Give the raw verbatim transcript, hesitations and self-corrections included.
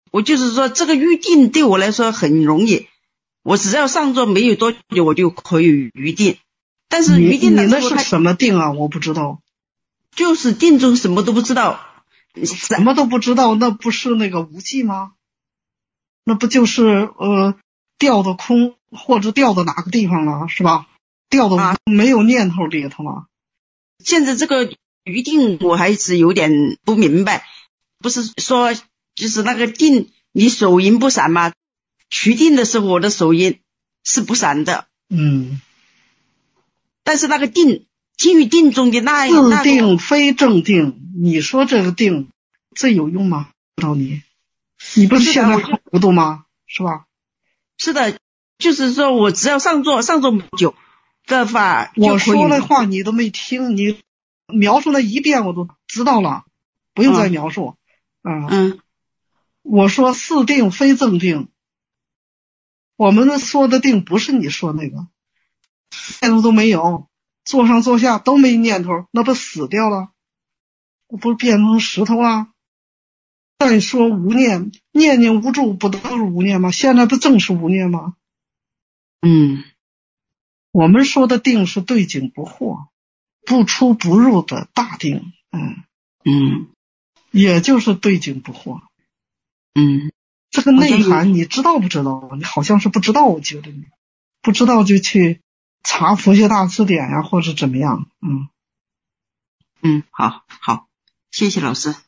我就是说这个预定对我来说很容易，我只要上座没有多久我就可以预定。但是预定你你的时候那是什么定啊？我不知道。 就是定中什么都不知道。 什么都不知道，那不是那个无记吗？那不就是呃掉到空或者掉到哪个地方了，是吧？掉到啊， 没有念头里头了。 现在这个预定我还是有点不明白，不是说就是那个定你手淫不散吗？取定的时候我的手淫是不散的。 嗯， 但是那个定金与定中的那自那定非正定，你说这个定这有用吗？知道你你不是现在很糊涂吗？是吧？ 是的，就是说我只要上座上座不久的话， 我说的话你都没听，你描述了一遍我都知道了，不用再描述。啊、 嗯, 嗯， 我说四定非正定，我们说的定不是你说那个，念头都没有，坐上坐下都没念头，那不死掉了，不是变成石头了？再说无念，念念无助不都是无念吗？现在不正是无念吗？ 嗯， 我们说的定是对境不惑，不出不入的大定。嗯嗯， 也就是对境不惑。 嗯， 这个内涵你知道不知道？你好像是不知道，我觉得你不知道就去查佛学大词典呀、啊，或者怎么样。嗯嗯，好好，谢谢老师。